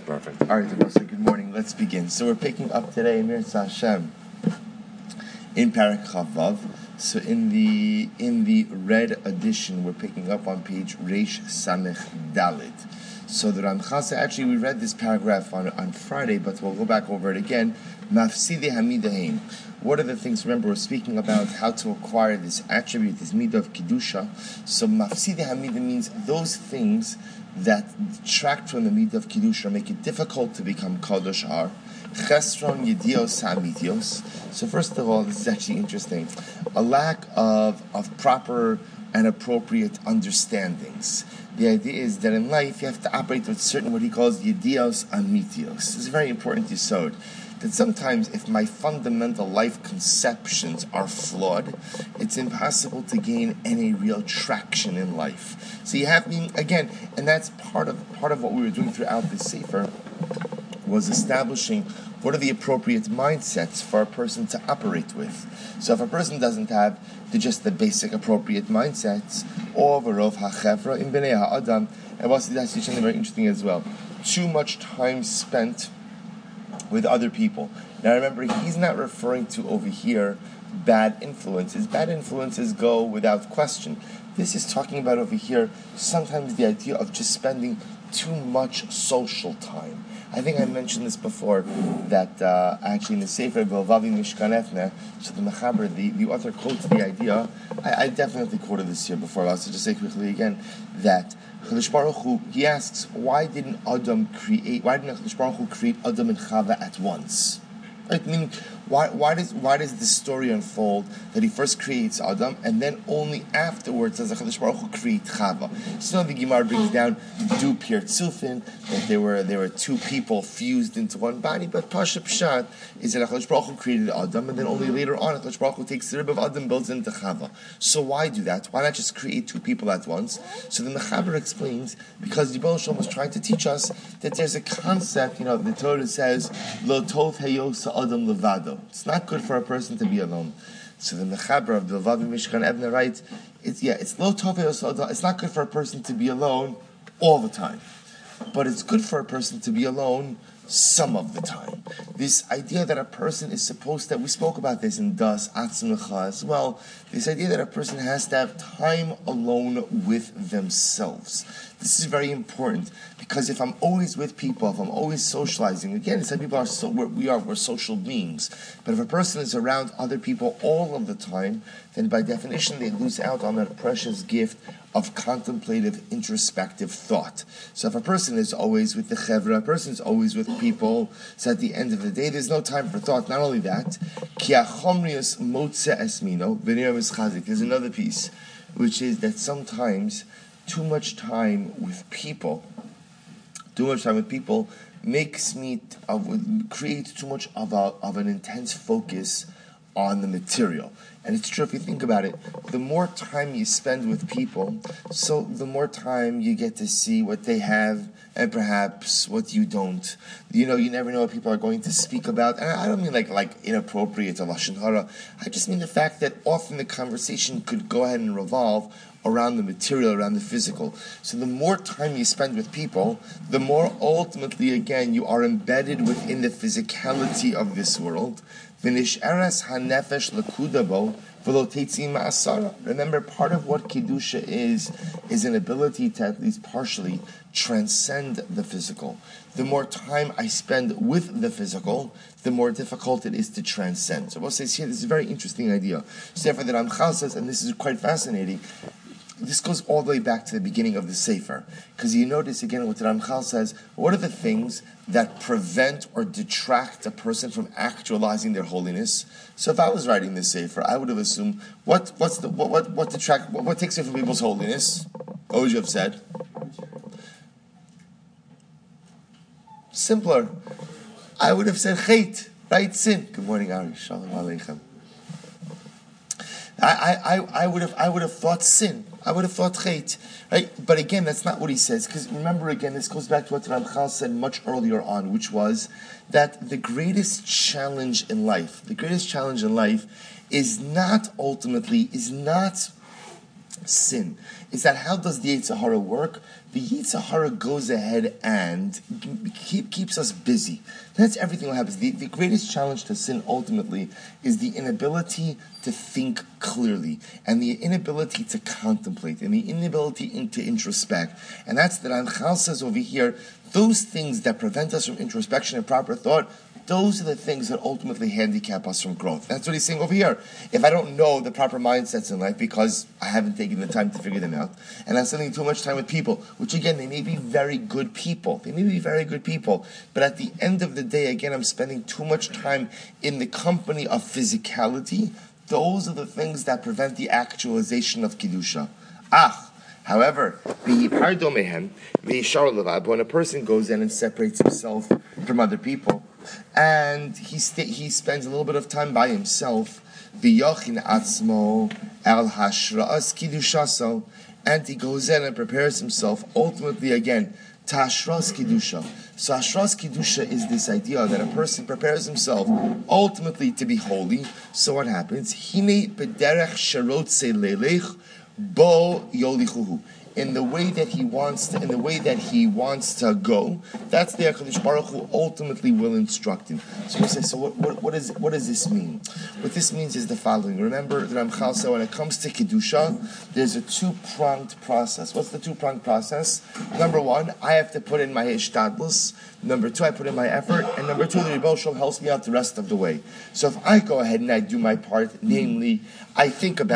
Perfect. All right, so good morning. Let's begin. So we're picking up today, Mirza Hashem, in Parak Chavav. So in the red edition, we're picking up on page Reish Samech Dalit. So the Ramchal, actually we read this paragraph on Friday, but we'll go back over it again. Mafsidi Hamidahin. What are the things? Remember, we're speaking about how to acquire this attribute, this midah of kedusha. So Mafsidi Hamida means those things that detract from the midah of kedusha, make it difficult to become kadosh are chesron yedios hamidios. So first of all, this is actually interesting. A lack of proper and appropriate understandings. The idea is that in life you have to operate with certain what he calls yedios amitios. This is very important yesod. That sometimes if my fundamental life conceptions are flawed, it's impossible to gain any real traction in life. So you have again, and that's part of what we were doing throughout this sefer, was establishing what are the appropriate mindsets for a person to operate with. So if a person doesn't have just the basic appropriate mindsets, overov hachevra in bnei ha'adam, and what's that's something very interesting as well. Too much time spent with other people. Now remember, he's not referring to over here bad influences. Bad influences go without question. This is talking about over here sometimes the idea of just spending too much social time. I think I mentioned this before, that actually in the Sefer Bilvavi Mishkan Efne, so the Mechaber, the author quotes the idea, I definitely quoted this here before, I'll just say quickly again, that Chalish Baruch Hu, he asks, why didn't Chalish Baruch Hu create Adam and Chava at once? Right? Meaning, why does the story unfold that he first creates Adam and then only afterwards does the Chalish Baruch Hu create Chava? So the Gemara brings down Du Pir Tzufin, that there were two people fused into one body, but Pasha Pshat is that Chalish Baruch Hu created Adam and then only later on Chalish Baruch Hu takes the rib of Adam, builds into Chava. So why do that? Why not just create two people at once? So the Mechaber explains, because Yibol Shalom was trying to teach us that there's a concept, the Torah says, Lo tov heyosa Adam levado. It's not good for a person to be alone. So the Mechaber of the Bilvavi Mishkan Evne writes, it's lo tov heyosa Adam. It's not good for a person to be alone all the time, but it's good for a person to be alone some of the time. This idea that a person is supposed to, we spoke about this in Das Atzmecha as well, this idea that a person has to have time alone with themselves. This is very important, because if I'm always with people, if I'm always socializing, again, some people we're social beings, but if a person is around other people all of the time, then by definition they lose out on that precious gift of contemplative, introspective thought. So if a person is always with the chevra, a person is always with people, so at the end of the day, there's no time for thought. Not only that, there's another piece, which is that sometimes too much time with people makes me create too much of an intense focus on the material. And it's true if you think about it, the more time you spend with people, so the more time you get to see what they have and perhaps what you don't. You never know what people are going to speak about. And I don't mean like inappropriate or lashon hara. I just mean the fact that often the conversation could go ahead and revolve around the material, around the physical. So the more time you spend with people, the more ultimately, again, you are embedded within the physicality of this world. Remember, part of what Kedusha is an ability to at least partially transcend the physical. The more time I spend with the physical, the more difficult it is to transcend. So what says here, this is a very interesting idea. So therefore, the Ramchal says, and this is quite fascinating, this goes all the way back to the beginning of the Sefer. Because you notice again what the Ramchal says, what are the things that prevent or detract a person from actualizing their holiness? So if I was writing this Sefer, I would have assumed, what takes away from people's holiness? What would you have said? Simpler. I would have said chait, right? Sin. Good morning, Ari. Shalom Aleichem. I would have thought sin. I would have thought chait, right? But again, that's not what he says. Because remember, again, this goes back to what Ramchal said much earlier on, which was that the greatest challenge in life is not sin is that how does the Yetzer Hara work? The Yetzer Hara goes ahead and keeps us busy. That's everything that happens. The greatest challenge to sin ultimately is the inability to think clearly and the inability to contemplate and the inability to introspect. And that's the Ramchal says over here, those things that prevent us from introspection and proper thought, those are the things that ultimately handicap us from growth. That's what he's saying over here. If I don't know the proper mindsets in life because I haven't taken the time to figure them out, and I'm spending too much time with people, which again, they may be very good people. But at the end of the day, again, I'm spending too much time in the company of physicality. Those are the things that prevent the actualization of Kedusha. However, when a person goes in and separates himself from other people, and he spends a little bit of time by himself, and he goes in and prepares himself ultimately again to Hashras Kedusha. So Hashras Kedusha is this idea that a person prepares himself ultimately to be holy. So what happens? Hine b'derech sherotze leilech bo yolichuhu. In the way that he wants to go, that's the HaKadosh Baruch Hu ultimately will instruct him. So we say, so what does this mean? What this means is the following. Remember, the Ramchal said when it comes to Kedusha, there's a two-pronged process. What's the two-pronged process? Number one, I have to put in my hishtadlus. Number two, I put in my effort. And number two, the Rebbe Shalom helps me out the rest of the way. So if I go ahead and I do my part, namely, I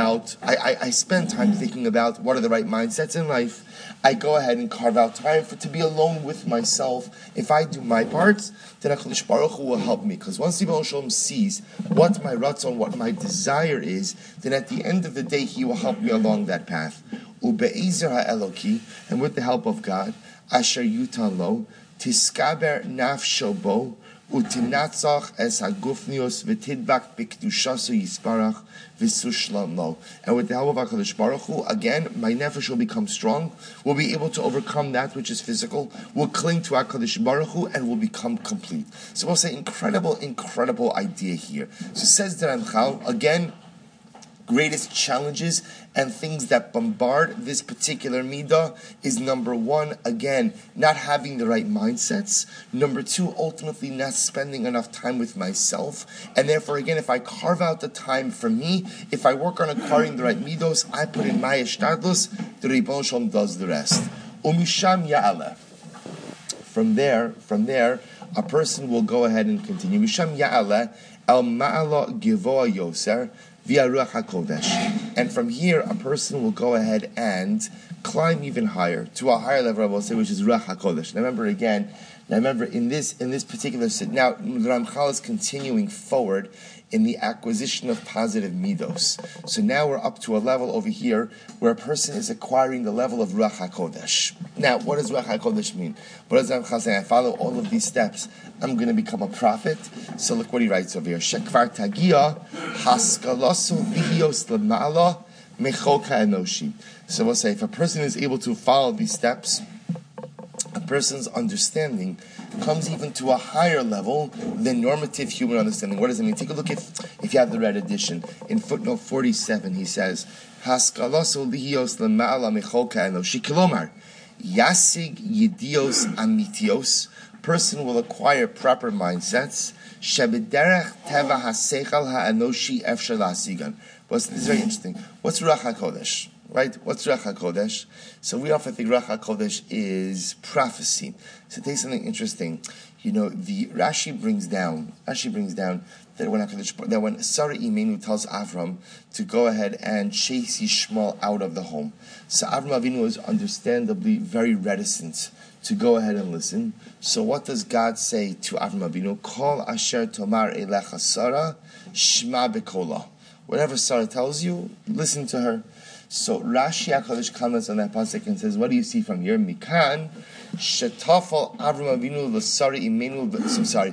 spend time thinking about what are the right mindsets in life. I go ahead and carve out time to be alone with myself. If I do my part, then HaKadosh Baruch Hu will help me. Because once the Rebbe Shalom sees what my ratzon, what my desire is, then at the end of the day, he will help me along that path. Ube'ezer ha'eloki, and with the help of God, asher yutan lo, tiskaber nafsho bo, utinatzach es hagufnios v'tidbak b'kedushaso yisparach v'sushlam lo. And with the help of HaKadosh Baruch Hu, again, my nefesh will become strong, will be able to overcome that which is physical, will cling to HaKadosh Baruch Hu, and will become complete. So we'll say, incredible idea here. So says the Ramchal, again, greatest challenges and things that bombard this particular midah is number one, again, not having the right mindsets. Number two, ultimately not spending enough time with myself. And therefore, again, if I carve out the time for me, if I work on acquiring the right midos, I put in my ishtadlus, the Rebbe Shalom does the rest. Umisham ya'aleh. From there, a person will go ahead and continue. Misham ya'aleh, el ma'ala givoa yoser, via Ruach HaKodesh. And from here, a person will go ahead and climb even higher, to a higher level, I will say, which is Ruach HaKodesh. Now remember in this particular sit, now the Ramchal is continuing forward in the acquisition of positive midos. So now we're up to a level over here where a person is acquiring the level of Ruach HaKodesh. Now, what does Ruach HaKodesh mean? What does Ramchal say? I follow all of these steps, I'm going to become a prophet. So look what he writes over here. Shekvar tagia haskalasu bihios lemala mechoka enoshi. So we'll say, if a person is able to follow these steps, a person's understanding comes even to a higher level than normative human understanding. What does it mean? Take a look if you have the red edition. In footnote 47, he says, Haskalaso lihios lema'ala mechoka enoshi kilomar yasig yidios amitios. Person will acquire proper mindsets. Shebederech teva hasechal ha'anoshi efshar la'asigan. But this is very interesting. What's Ruach HaKodesh? Right? What's Ruach HaKodesh? So we often think Ruach HaKodesh is prophecy. So take something interesting. The Rashi brings down that when Sarah Imenu tells Avram to go ahead and chase Yishmael out of the home, so Avram Avinu is understandably very reticent to go ahead and listen. So what does God say to Avram Avinu? Kol asher tomar elecha Sarah shma bekola. Whatever Sarah tells you, listen to her. So Rashi HaKodesh comments on that pasuk and says, what do you see from here? Mikan Shetafal Avram Avinu l'Sara Imenu. I'm sorry.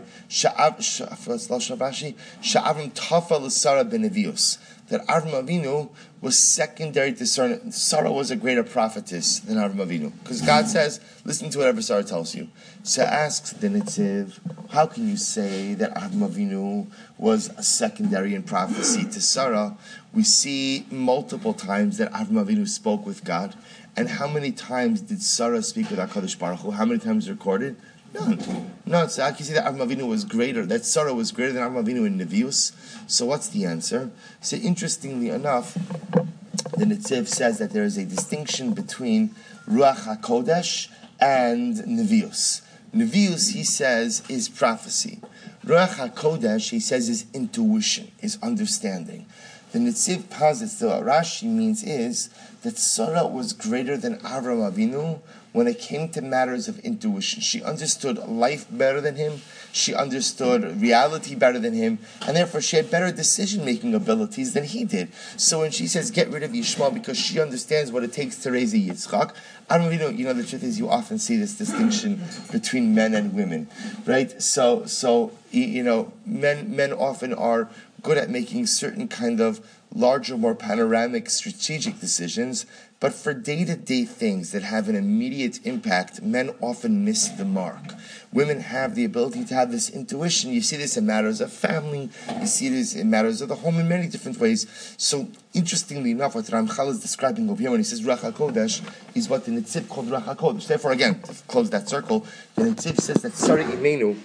Sha'avram Tafal l'Sara benevios. That Avram Avinu was secondary to Sarah. Sarah was a greater prophetess than Avram Avinu. Because God says, listen to whatever Sarah tells you. So asks the Nitziv, how can you say that Avram Avinu was a secondary in prophecy to Sarah? We see multiple times that Avram Avinu spoke with God. And how many times did Sarah speak with HaKadosh Baruch Hu? How many times recorded? None. So how can you say that Avram Avinu was greater, that Sarah was greater than Avram Avinu in Nevius? So what's the answer? So interestingly enough, the Nitziv says that there is a distinction between Ruach HaKodesh and Nevius. Nevius, he says, is prophecy. Ruach HaKodesh, he says, is intuition, is understanding. The Nitziv posits that what Rashi means is that Sarah was greater than Avram Avinu when it came to matters of intuition. She understood life better than him, she understood reality better than him, and therefore she had better decision-making abilities than he did. So when she says, get rid of Yishmael because she understands what it takes to raise a Yitzchak, I don't really know, the truth is you often see this distinction between men and women, right? So men often are good at making certain kind of larger, more panoramic, strategic decisions, but for day-to-day things that have an immediate impact, men often miss the mark. Women have the ability to have this intuition. You see this in matters of family, you see this in matters of the home in many different ways. So, interestingly enough, what Ramchal is describing over here when he says Ruach HaKodesh is what the Nitziv called Ruach HaKodesh. Therefore, again, to close that circle, the Nitziv says that Sarah Imenu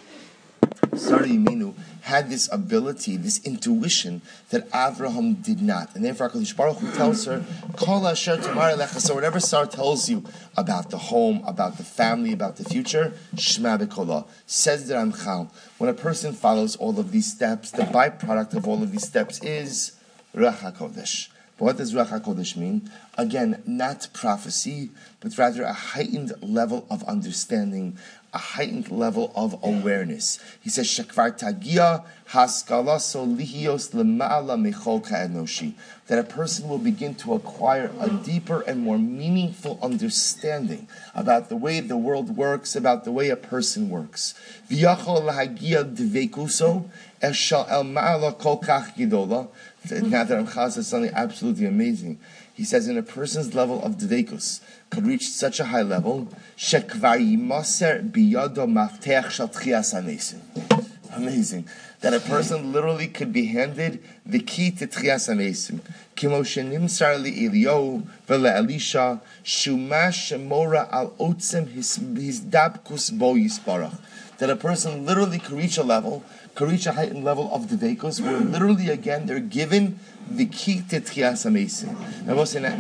had this ability, this intuition that Avraham did not. And therefore HaKadosh Baruch Hu tells her, Kol asher tomar lecha. So whatever Sarah tells you about the home, about the family, about the future, Shema b'kolah. Says the Ramchal, when a person follows all of these steps, the byproduct of all of these steps is Ruach HaKodesh. But what does Ruach HaKodesh mean? Again, not prophecy, but rather a heightened level of understanding, a heightened level of awareness. He says, Shekvar tagia haskalaso lihios lema'ala mechol ka'enoshi. That a person will begin to acquire a deeper and more meaningful understanding about the way the world works, about the way a person works. V'yachol lahagia dveikuso eshal el ma'ala kol kach gidola. Now that Ramchal says something absolutely amazing. He says, in a person's level of dveikus could reach such a high level, shekvar yimaser biyado mafteach shel tchias hamesim. Amazing. That a person literally could be handed the key to tchias hamesim. Kimo shenimsar li'Eliyahu v'le'Elisha shuma shemora al otzem hizdabkus bo yisparach. That a person literally could reach a heightened level of dveikus, where literally, again, they're given the key to tchias hamesim. Now, we'll say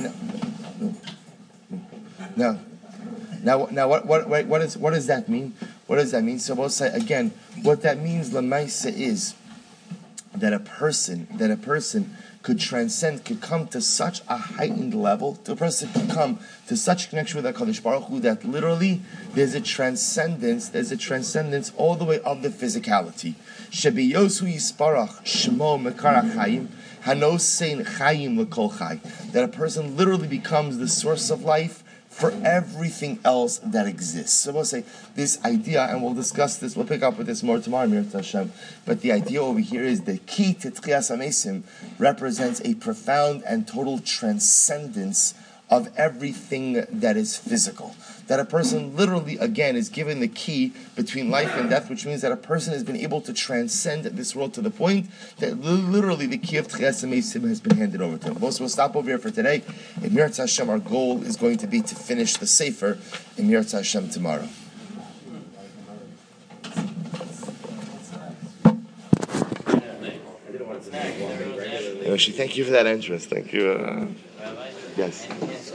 now, what does that mean? What does that mean? So we'll say again, what that means, lamaisa, is that a person could transcend, could come to such a heightened level. A person could come to such connection with HaKadosh Baruch Hu that literally there's a transcendence all the way of the physicality. Shebi Yosu Yisparach Shemo Mekarach Chayim Hanosein Chayim L'Kol Chay. That a person literally becomes the source of life for everything else that exists. So we'll say this idea, and we'll discuss this, we'll pick up with this more tomorrow, Mirza Hashem. But the idea over here is the key to Tchias HaMesim represents a profound and total transcendence of everything that is physical. That a person literally, again, is given the key between life and death, which means that a person has been able to transcend this world to the point that literally the key of Tchias HaMesim has been handed over to him. Also, we'll stop over here for today. In Mirza Hashem, our goal is going to be to finish the Sefer in Mirza Hashem tomorrow. Yoshi, thank you for that interest. Thank you. Yes.